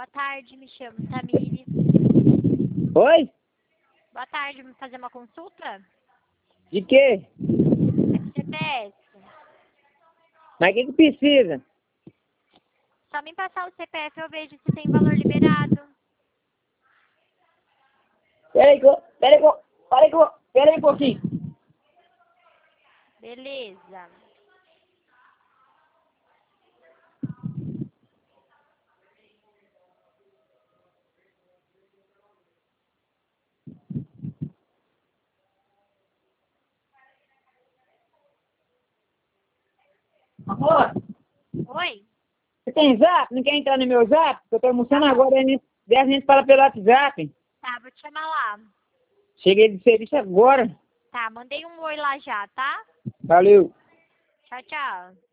Boa tarde, me chamo Tamires. Oi? Boa tarde, me fazer uma consulta? De quê? CPF. Mas o que precisa? Só me passar o CPF eu vejo se tem valor liberado. Pera aí um pouquinho. Beleza. Amor, Oi? você tem zap? Não quer entrar no meu zap? Eu tô almoçando agora, a gente fala pelo WhatsApp. Tá, vou te chamar lá. Cheguei de serviço agora. Tá, mandei um oi lá já, tá? Valeu. Tchau, tchau.